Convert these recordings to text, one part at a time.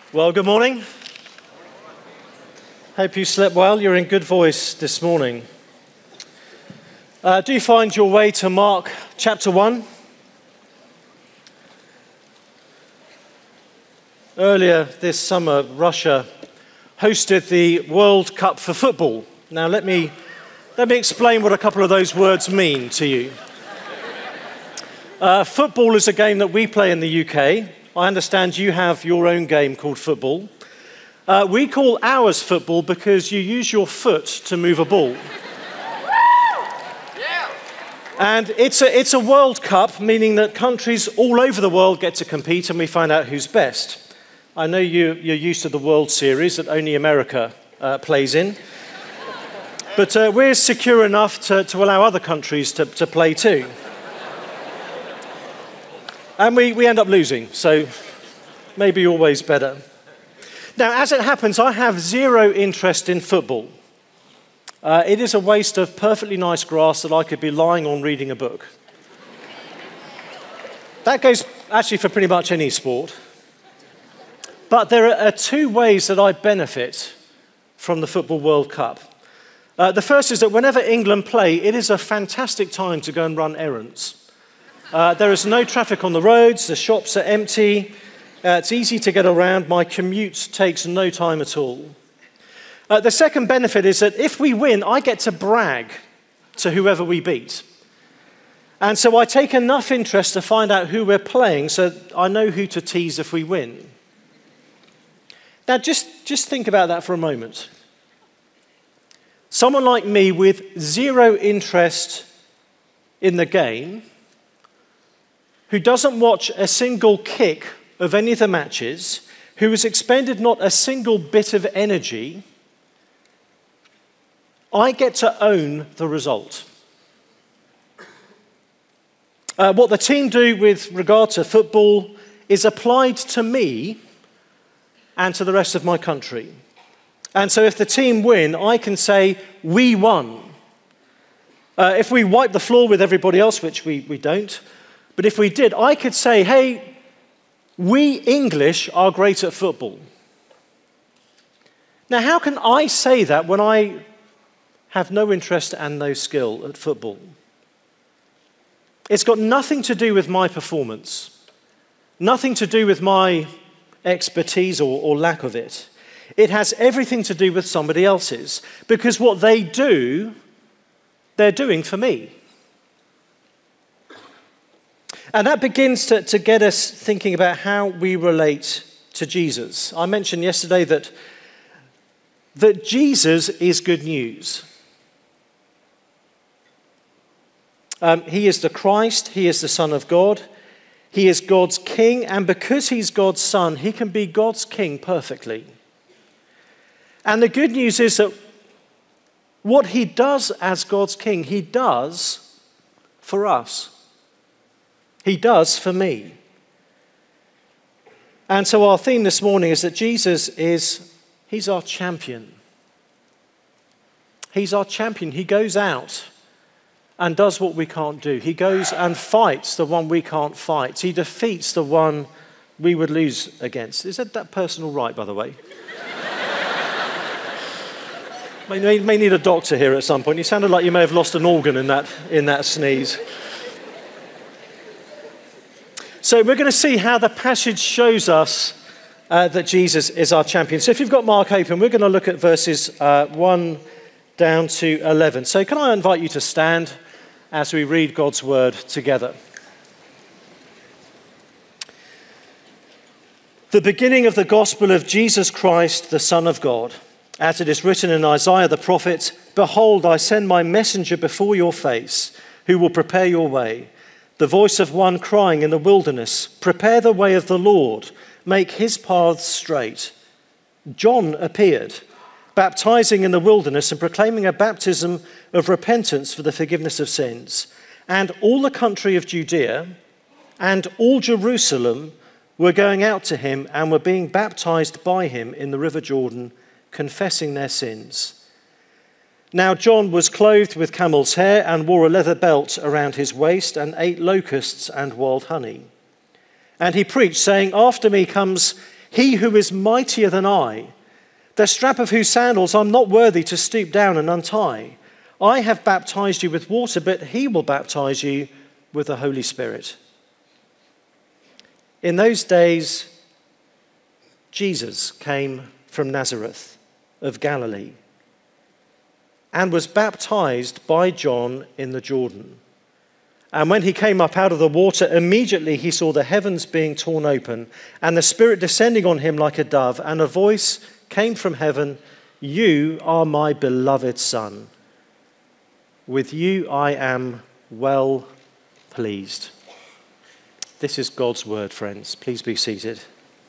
Well, good morning. Hope you slept well. You're in good voice this morning. Do you find your way to Mark chapter 1? Earlier this summer, Russia hosted the World Cup for football. Now, let me explain what a couple of those words mean to you. Football is a game that we play in the UK. I understand you have your own game called football. We call ours football because you use your foot to move a ball. And it's a World Cup, meaning that countries all over the world get to compete and we find out who's best. I know you're used to the World Series that only America plays in. But we're secure enough to allow other countries to play too. And we end up losing, so maybe always better. Now, as it happens, I have zero interest in football. It is a waste of perfectly nice grass that I could be lying on reading a book. That goes actually for pretty much any sport. But there are two ways that I benefit from the Football World Cup. The first is that whenever England play, it is a fantastic time to go and run errands. There is no traffic on the roads, the shops are empty, it's easy to get around, my commute takes no time at all. The second benefit is that if we win, I get to brag to whoever we beat. And so I take enough interest to find out who we're playing so I know who to tease if we win. Now just think about that for a moment. Someone like me with zero interest in the game, who doesn't watch a single kick of any of the matches, who has expended not a single bit of energy, I get to own the result. What the team do with regard to football is applied to me and to the rest of my country. And so if the team win, I can say, we won. If we wipe the floor with everybody else, which we don't, but if we did, I could say, hey, we English are great at football. Now, how can I say that when I have no interest and no skill at football? It's got nothing to do with my performance, nothing to do with my expertise or lack of it. It has everything to do with somebody else's, because what they do, they're doing for me. And that begins to get us thinking about how we relate to Jesus. I mentioned yesterday that Jesus is good news. He is the Christ, he is the Son of God, he is God's King, and because he's God's Son, he can be God's King perfectly. And the good news is that what he does as God's King, he does for us. He does for me. And so our theme this morning is that Jesus he's our champion. He's our champion. He goes out and does what we can't do. He goes and fights the one we can't fight. He defeats the one we would lose against. Is that person all right, by the way? May need a doctor here at some point. You sounded like you may have lost an organ in that sneeze. So we're going to see how the passage shows us that Jesus is our champion. So if you've got Mark open, we're going to look at verses 1 down to 11. So can I invite you to stand as we read God's word together? The beginning of the gospel of Jesus Christ, the Son of God. As it is written in Isaiah the prophet, "Behold, I send my messenger before your face, who will prepare your way. The voice of one crying in the wilderness, prepare the way of the Lord, make his paths straight." John appeared, baptizing in the wilderness and proclaiming a baptism of repentance for the forgiveness of sins. And all the country of Judea and all Jerusalem were going out to him and were being baptized by him in the river Jordan, confessing their sins. Now John was clothed with camel's hair and wore a leather belt around his waist and ate locusts and wild honey. And he preached, saying, "After me comes he who is mightier than I, the strap of whose sandals I'm not worthy to stoop down and untie. I have baptized you with water, but he will baptize you with the Holy Spirit. In those days, Jesus came from Nazareth of Galilee and was baptized by John in the Jordan. And when he came up out of the water, immediately he saw the heavens being torn open and the Spirit descending on him like a dove, and a voice came from heaven, "You are my beloved Son. With you I am well pleased." This is God's word, friends. Please be seated.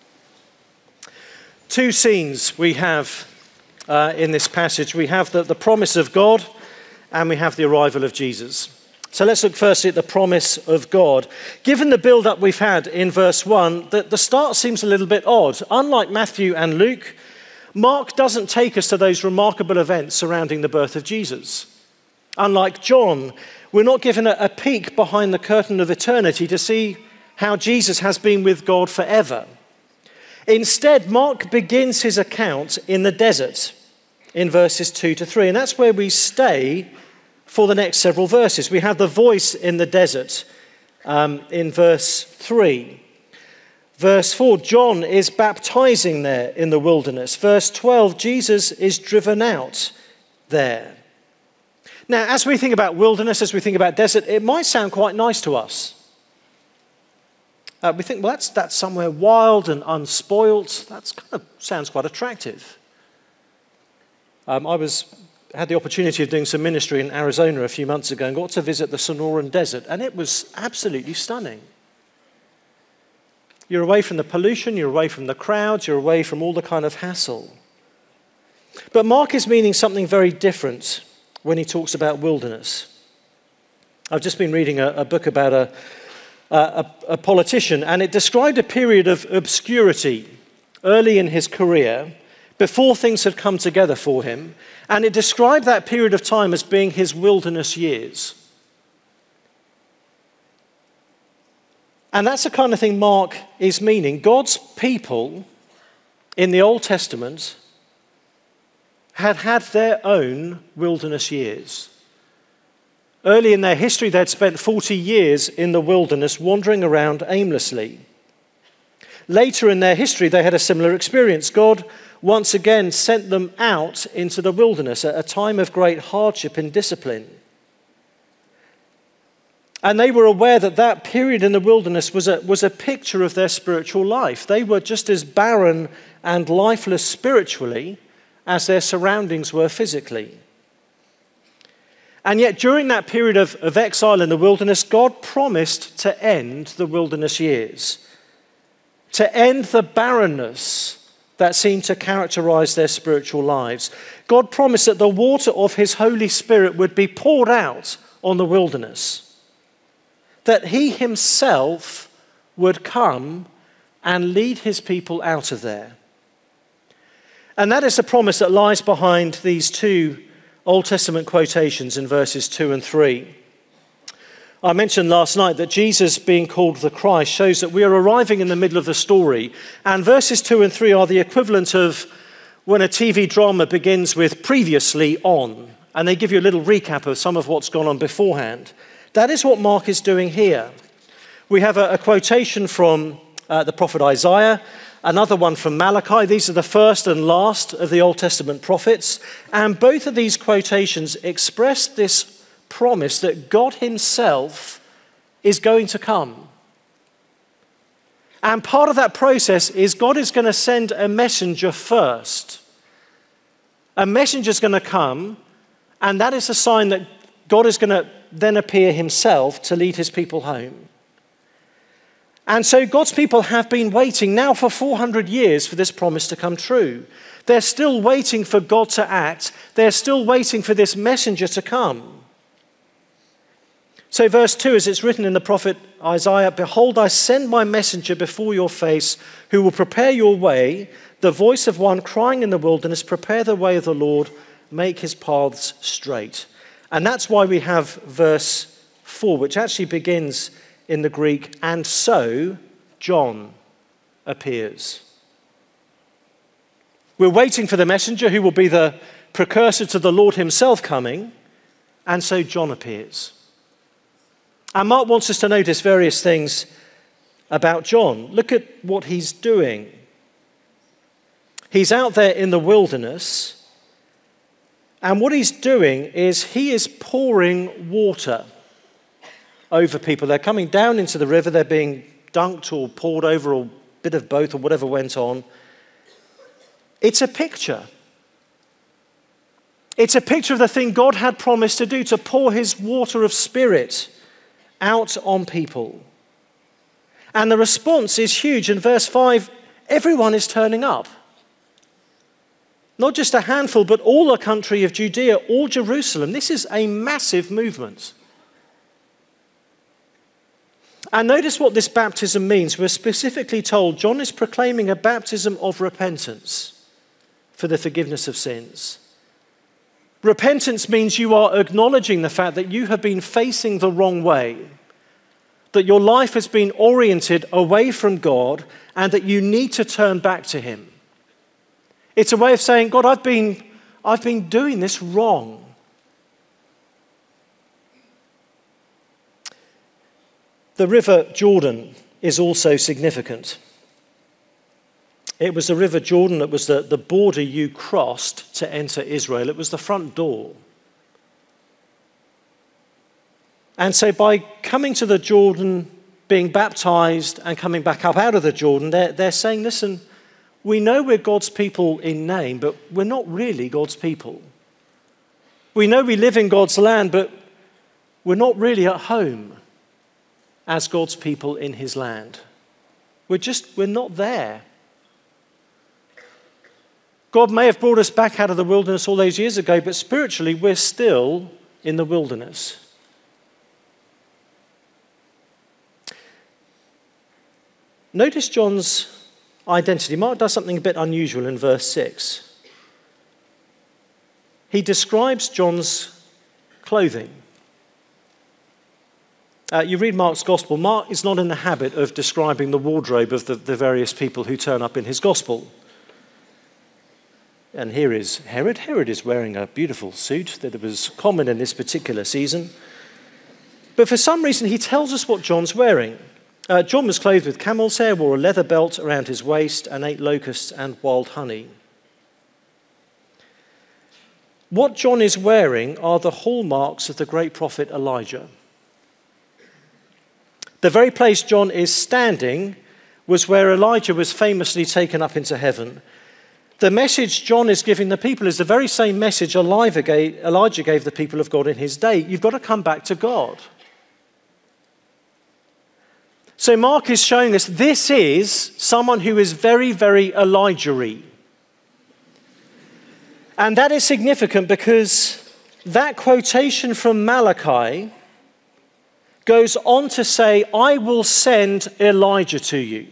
Two scenes we have in this passage. We have the promise of God, and we have the arrival of Jesus. So let's look firstly at the promise of God. Given the build-up we've had in verse 1, the start seems a little bit odd. Unlike Matthew and Luke, Mark doesn't take us to those remarkable events surrounding the birth of Jesus. Unlike John, we're not given a peek behind the curtain of eternity to see how Jesus has been with God forever. Instead, Mark begins his account in the desert in verses 2 to 3, and that's where we stay for the next several verses. We have the voice in the desert in verse 3. Verse 4, John is baptizing there in the wilderness. Verse 12, Jesus is driven out there. Now, as we think about wilderness, as we think about desert, it might sound quite nice to us. We think, well, that's somewhere wild and unspoilt. That kind of sounds quite attractive. I had the opportunity of doing some ministry in Arizona a few months ago and got to visit the Sonoran Desert, and it was absolutely stunning. You're away from the pollution, you're away from the crowds, you're away from all the kind of hassle. But Mark is meaning something very different when he talks about wilderness. I've just been reading a book about a politician, and it described a period of obscurity early in his career, before things had come together for him, and it described that period of time as being his wilderness years. And that's the kind of thing Mark is meaning. God's people in the Old Testament had had their own wilderness years. Early in their history, they'd spent 40 years in the wilderness wandering around aimlessly. Later in their history, they had a similar experience. God once again sent them out into the wilderness at a time of great hardship and discipline. And they were aware that that period in the wilderness was a picture of their spiritual life. They were just as barren and lifeless spiritually as their surroundings were physically. And yet during that period of exile in the wilderness, God promised to end the wilderness years, to end the barrenness that seemed to characterize their spiritual lives. God promised that the water of his Holy Spirit would be poured out on the wilderness, that he himself would come and lead his people out of there. And that is the promise that lies behind these two Old Testament quotations in verses 2 and 3. I mentioned last night that Jesus being called the Christ shows that we are arriving in the middle of the story, and verses 2 and 3 are the equivalent of when a TV drama begins with previously on, and they give you a little recap of some of what's gone on beforehand. That is what Mark is doing here. We have a quotation from the prophet Isaiah, another one from Malachi. These are the first and last of the Old Testament prophets, and both of these quotations express this promise that God himself is going to come. And part of that process is God is going to send a messenger first. A messenger is going to come, and that is a sign that God is going to then appear himself to lead his people home. And so God's people have been waiting now for 400 years for this promise to come true. They're still waiting for God to act. They're still waiting for this messenger to come. So verse 2, as it's written in the prophet Isaiah, "Behold, I send my messenger before your face, who will prepare your way, the voice of one crying in the wilderness, prepare the way of the Lord, make his paths straight." And that's why we have verse 4, which actually begins in the Greek, "And so John appears." We're waiting for the messenger who will be the precursor to the Lord himself coming, and so John appears. And Mark wants us to notice various things about John. Look at what he's doing. He's out there in the wilderness, and what he's doing is he is pouring water over people. They're coming down into the river, they're being dunked or poured over, or a bit of both, or whatever went on. It's a picture. It's a picture of the thing God had promised to do, to pour his water of spirit out on people. And the response is huge. In verse 5, everyone is turning up. Not just a handful, but all the country of Judea, all Jerusalem. This is a massive movement. And notice what this baptism means. We're specifically told John is proclaiming a baptism of repentance for the forgiveness of sins. Repentance means you are acknowledging the fact that you have been facing the wrong way, that your life has been oriented away from God, and that you need to turn back to him. It's a way of saying, God, I've been doing this wrong. The River Jordan is also significant. It was the River Jordan that was the border you crossed to enter Israel. It was the front door. And so by coming to the Jordan, being baptized and coming back up out of the Jordan, they're saying, listen, we know we're God's people in name, but we're not really God's people. We know we live in God's land, but we're not really at home as God's people in his land. We're not there. God may have brought us back out of the wilderness all those years ago, but spiritually we're still in the wilderness. Notice John's identity. Mark does something a bit unusual in verse 6. He describes John's clothing. You read Mark's gospel. Mark is not in the habit of describing the wardrobe of the various people who turn up in his gospel. And here is Herod. Herod is wearing a beautiful suit that was common in this particular season. But for some reason, he tells us what John's wearing. John was clothed with camel's hair, wore a leather belt around his waist, and ate locusts and wild honey. What John is wearing are the hallmarks of the great prophet Elijah. The very place John is standing was where Elijah was famously taken up into heaven. The message John is giving the people is the very same message Elijah gave the people of God in his day. You've got to come back to God. So Mark is showing us this is someone who is very, very Elijah-y. And that is significant because that quotation from Malachi goes on to say, I will send Elijah to you.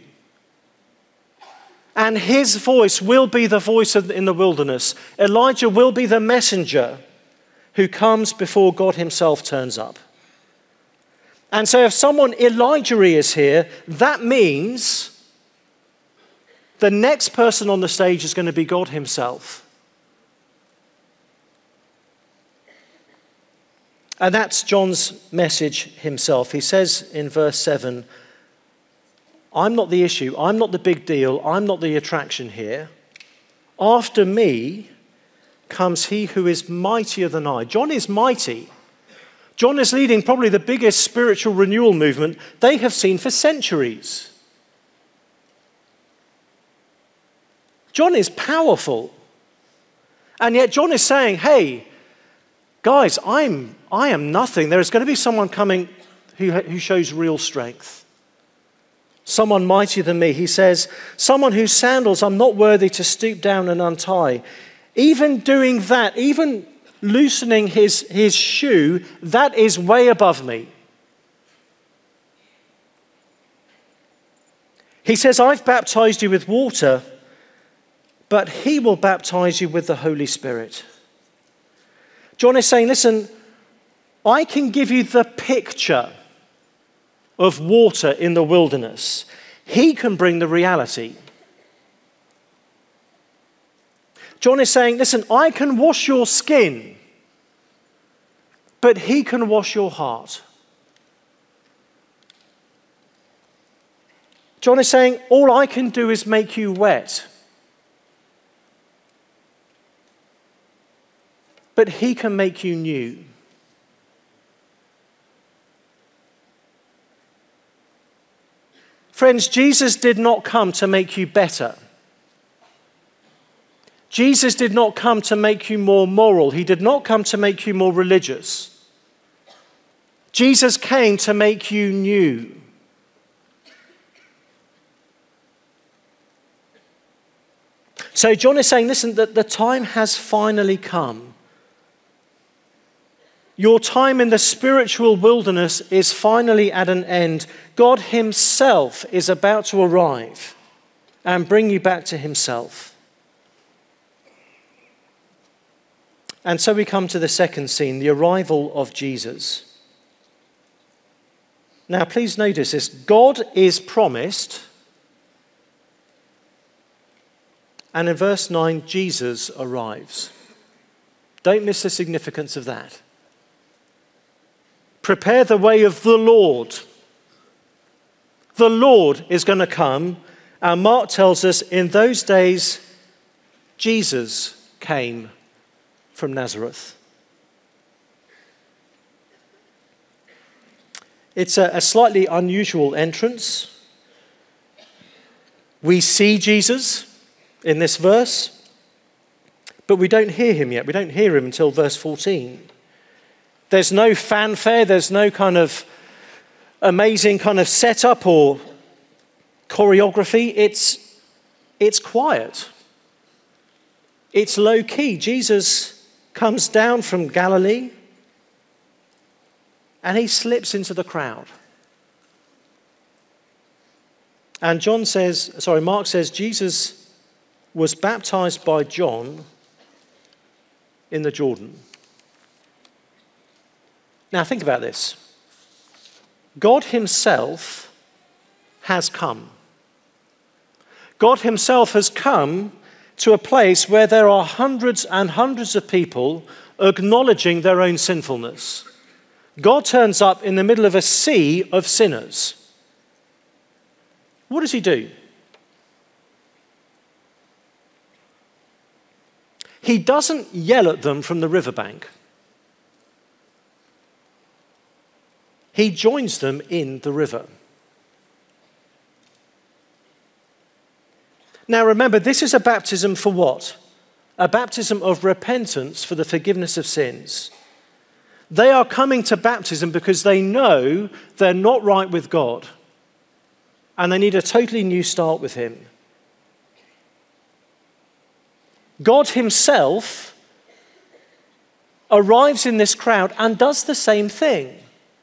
And his voice will be the voice in the wilderness. Elijah will be the messenger who comes before God himself turns up. And so if someone Elijah is here, that means the next person on the stage is going to be God himself. And that's John's message himself. He says in verse 7, I'm not the issue, I'm not the big deal, I'm not the attraction here. After me comes he who is mightier than I. John is mighty. John is leading probably the biggest spiritual renewal movement they have seen for centuries. John is powerful. And yet John is saying, hey, guys, I am nothing. There is going to be someone coming who shows real strength. Someone mightier than me. He says, someone whose sandals I'm not worthy to stoop down and untie. Even doing that, even loosening his shoe, that is way above me. He says, I've baptized you with water, but he will baptize you with the Holy Spirit. John is saying, listen, I can give you the picture of water in the wilderness. He can bring the reality. John is saying, listen, I can wash your skin, but he can wash your heart. John is saying, all I can do is make you wet, but he can make you new. Friends, Jesus did not come to make you better. Jesus did not come to make you more moral. He did not come to make you more religious. Jesus came to make you new. So John is saying, listen, that the time has finally come. Your time in the spiritual wilderness is finally at an end. God himself is about to arrive and bring you back to himself. And so we come to the second scene, the arrival of Jesus. Now, please notice this. God is promised. And in verse 9, Jesus arrives. Don't miss the significance of that. Prepare the way of the Lord. The Lord is going to come. And Mark tells us in those days, Jesus came from Nazareth. It's a slightly unusual entrance. We see Jesus in this verse, but we don't hear him yet. We don't hear him until verse 14. There's no fanfare, there's no kind of amazing kind of setup or choreography. It's quiet. It's low key. Jesus comes down from Galilee and he slips into the crowd. And Mark says Jesus was baptized by John in the Jordan. Now think about this. God himself has come. God himself has come to a place where there are hundreds and hundreds of people acknowledging their own sinfulness. God turns up in the middle of a sea of sinners. What does he do? He doesn't yell at them from the riverbank. He joins them in the river. Now remember, this is a baptism for what? A baptism of repentance for the forgiveness of sins. They are coming to baptism because they know they're not right with God and they need a totally new start with him. God himself arrives in this crowd and does the same thing.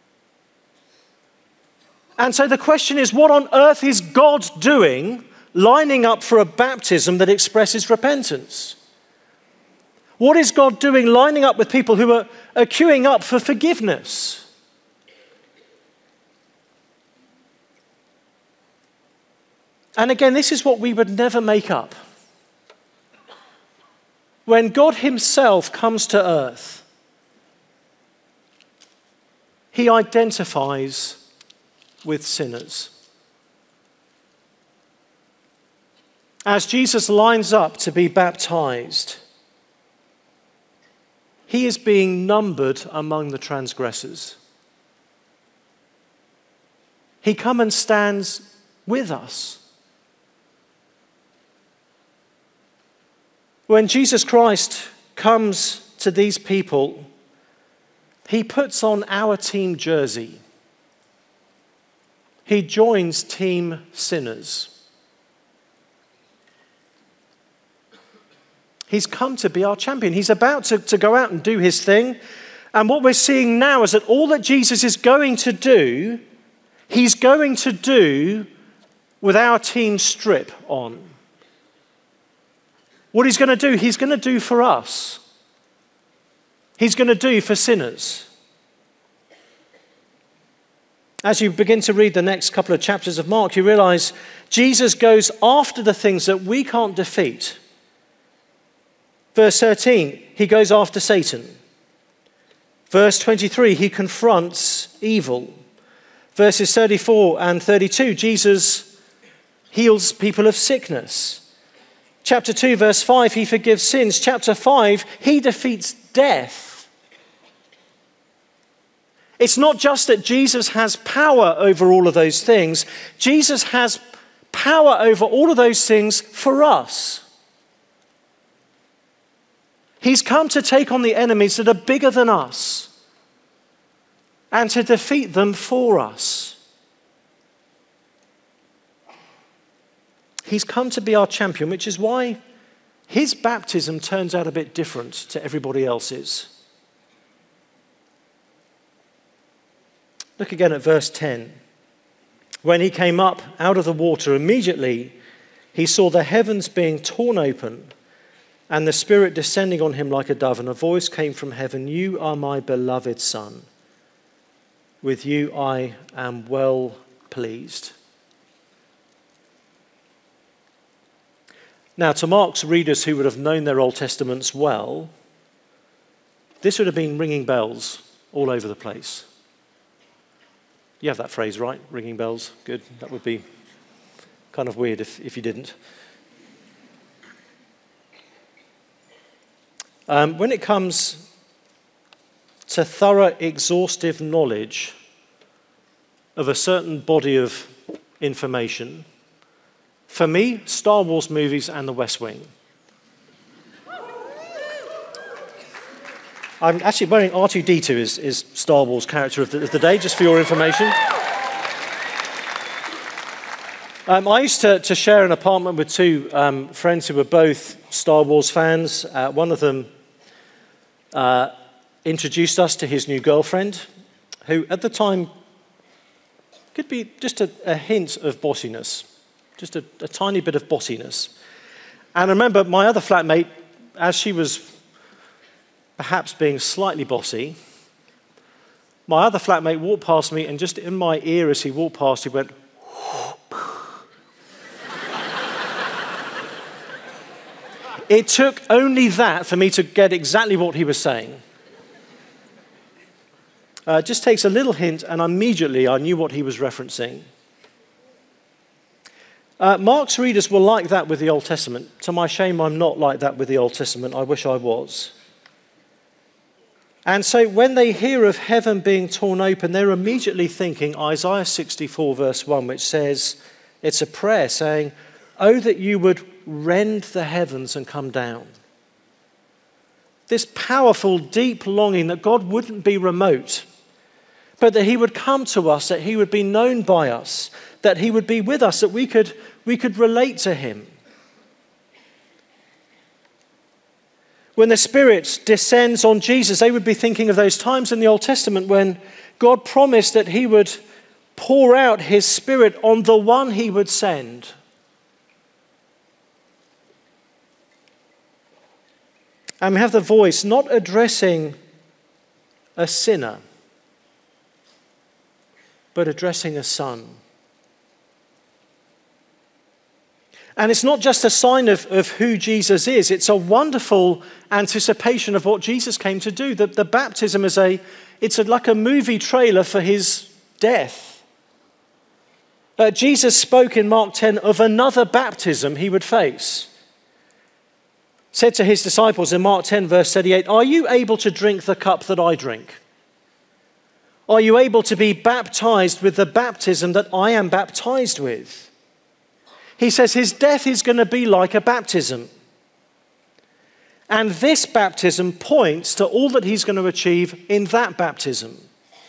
And so the question is, what on earth is God doing lining up for a baptism that expresses repentance? What is God doing lining up with people who are queuing up for forgiveness? And again, this is what we would never make up. When God himself comes to earth, he identifies with sinners. As Jesus lines up to be baptized, he is being numbered among the transgressors. He comes and stands with us. When Jesus Christ comes to these people, he puts on our team jersey. He joins team sinners. He's come to be our champion. He's about to go out and do his thing. And what we're seeing now is that all that Jesus is going to do, he's going to do with our team strip on. What he's going to do for us. He's going to do for sinners. As you begin to read the next couple of chapters of Mark, you realize Jesus goes after the things that we can't defeat. Verse 13, he goes after Satan. Verse 23, he confronts evil. Verses 34 and 32, Jesus heals people of sickness. Chapter 2, verse 5, he forgives sins. Chapter 5, he defeats death. It's not just that Jesus has power over all of those things. Jesus has power over all of those things for us. He's come to take on the enemies that are bigger than us and to defeat them for us. He's come to be our champion, which is why his baptism turns out a bit different to everybody else's. Look again at verse 10. When he came up out of the water, immediately he saw the heavens being torn open and the Spirit descending on him like a dove, and a voice came from heaven, "You are my beloved Son. With you I am well pleased." Now, to Mark's readers who would have known their Old Testaments well, this would have been ringing bells all over the place. You have that phrase, right? Ringing bells. Good. That would be kind of weird if you didn't. When it comes to thorough, exhaustive knowledge of a certain body of information, for me, Star Wars movies and The West Wing. I'm actually wearing R2-D2 is Star Wars character of the day, just for your information. I used to share an apartment with two friends who were both Star Wars fans. One of them introduced us to his new girlfriend, who at the time could be just a hint of bossiness, just a tiny bit of bossiness. And I remember my other flatmate, as she was perhaps being slightly bossy, my other flatmate walked past me, and just in my ear as he walked past, he went, It took only that for me to get exactly what he was saying. It just takes a little hint, and immediately I knew what he was referencing. Mark's readers were like that with the Old Testament. To my shame, I'm not like that with the Old Testament. I wish I was. And so when they hear of heaven being torn open, they're immediately thinking Isaiah 64 verse 1, which says, it's a prayer saying, "Oh, that you would rend the heavens and come down." This powerful, deep longing that God wouldn't be remote, but that he would come to us, that he would be known by us, that he would be with us, that we could relate to him. When the Spirit descends on Jesus, they would be thinking of those times in the Old Testament when God promised that he would pour out his Spirit on the one he would send. And we have the voice not addressing a sinner, but addressing a son. And it's not just a sign of who Jesus is, it's a wonderful anticipation of what Jesus came to do. The baptism is like a movie trailer for his death. Jesus spoke in Mark 10 of another baptism he would face. Said to his disciples in Mark 10 verse 38, "Are you able to drink the cup that I drink? Are you able to be baptized with the baptism that I am baptized with?" He says his death is going to be like a baptism. And this baptism points to all that he's going to achieve in that baptism.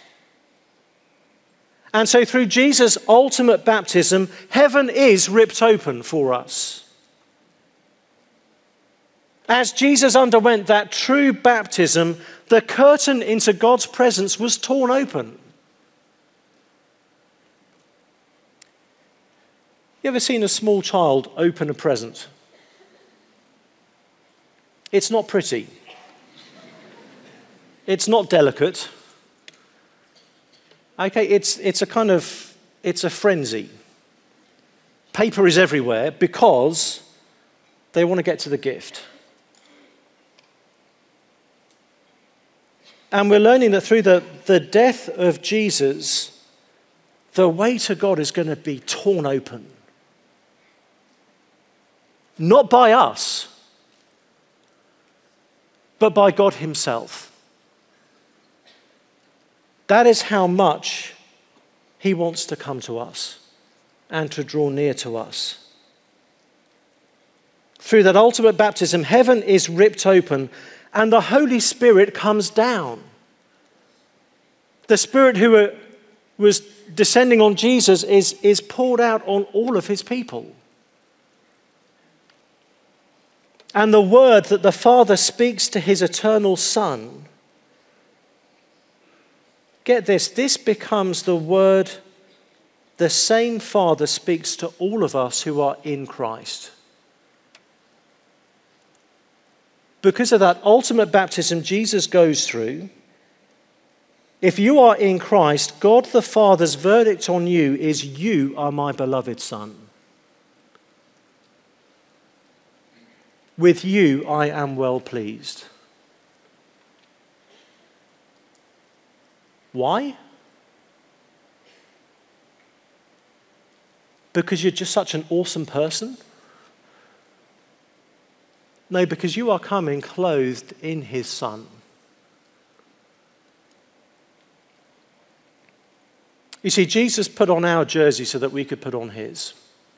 And so through Jesus' ultimate baptism, heaven is ripped open for us. As Jesus underwent that true baptism, the curtain into God's presence was torn open. You ever seen a small child open a present? It's not pretty. It's not delicate. Okay, it's a frenzy. Paper is everywhere because they want to get to the gift. And we're learning that through the death of Jesus, the way to God is going to be torn open. Not by us, but by God himself. That is how much he wants to come to us and to draw near to us. Through that ultimate baptism, heaven is ripped open and the Holy Spirit comes down. The Spirit who was descending on Jesus is poured out on all of his people. And the word that the Father speaks to his eternal Son, get this becomes the word the same Father speaks to all of us who are in Christ. Because of that ultimate baptism Jesus goes through, if you are in Christ, God the Father's verdict on you is, you are my beloved Son. With you I am well pleased. Why? Because you're just such an awesome person? No, because you are coming clothed in his Son. You see, Jesus put on our jersey so that we could put on his.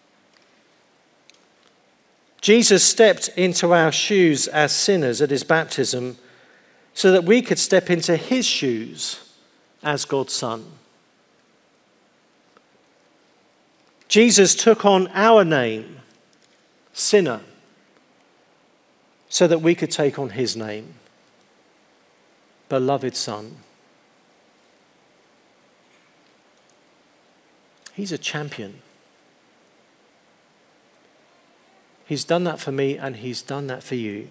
Jesus stepped into our shoes as sinners at his baptism so that we could step into his shoes as God's Son. Jesus took on our name, sinner, so that we could take on his name, beloved Son. He's a champion. He's done that for me and he's done that for you.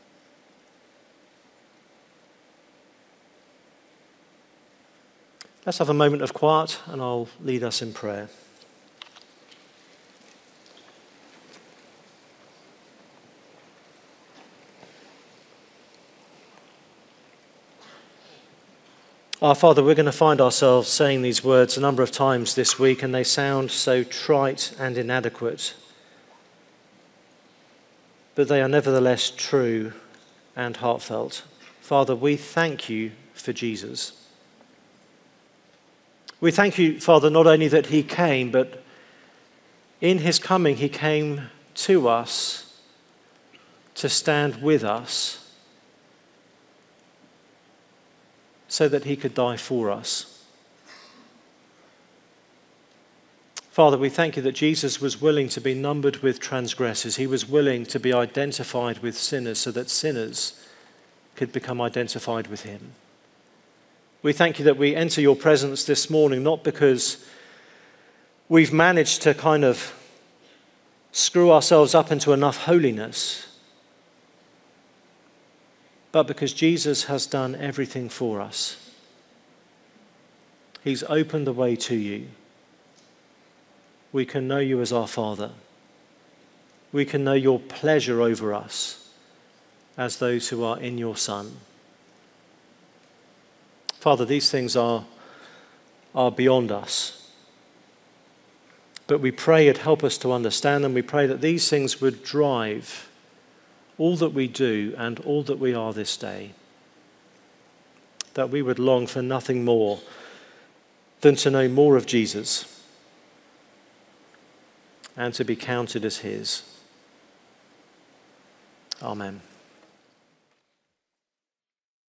Let's have a moment of quiet and I'll lead us in prayer. Our Father, we're going to find ourselves saying these words a number of times this week, and they sound so trite and inadequate. But they are nevertheless true and heartfelt. Father, we thank you for Jesus. We thank you, Father, not only that he came, but in his coming he came to us to stand with us, so that he could die for us. Father, we thank you that Jesus was willing to be numbered with transgressors. He was willing to be identified with sinners so that sinners could become identified with him. We thank you that we enter your presence this morning not because we've managed to kind of screw ourselves up into enough holiness, but because Jesus has done everything for us. He's opened the way to you. We can know you as our Father. We can know your pleasure over us as those who are in your Son. Father, these things are beyond us. But we pray you'd help us to understand them. We pray that these things would drive all that we do and all that we are this day, that we would long for nothing more than to know more of Jesus and to be counted as his. Amen.